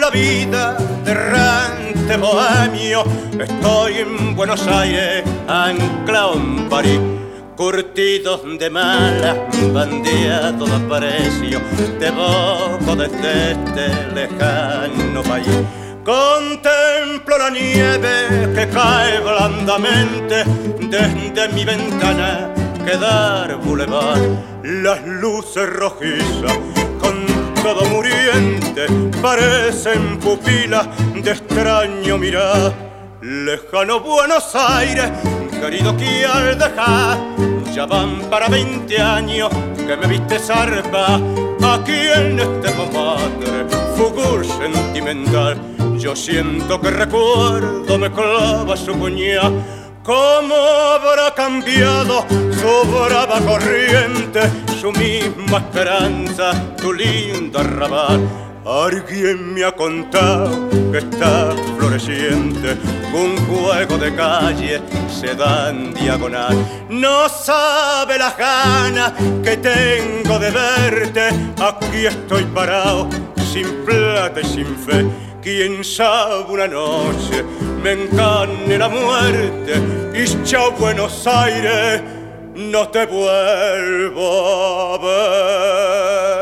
la vida de errante bohemio. Estoy en Buenos Aires, anclado en París, curtidos de malas, bandeados de aprecio, te boco desde este lejano país. Contemplo la nieve que cae blandamente desde mi ventana, quedar bulevar, las luces rojizas con todo muriente parecen pupilas de extraño mirar. Lejano Buenos Aires, querido, que al dejar ya van para 20 años que me viste zarpa aquí en este Montmartre, fulgor sentimental. Yo siento que recuerdo me clava su puñal. ¿Cómo habrá cambiado su brava corriente, su misma esperanza, tu lindo arrabal? Alguien me ha contado que está floreciente un juego de calle se da en diagonal. No sabe las ganas que tengo de verte. Aquí estoy parado, sin plata y sin fe. Quién sabe una noche me encane la muerte y chao Buenos Aires, no te vuelvo a ver.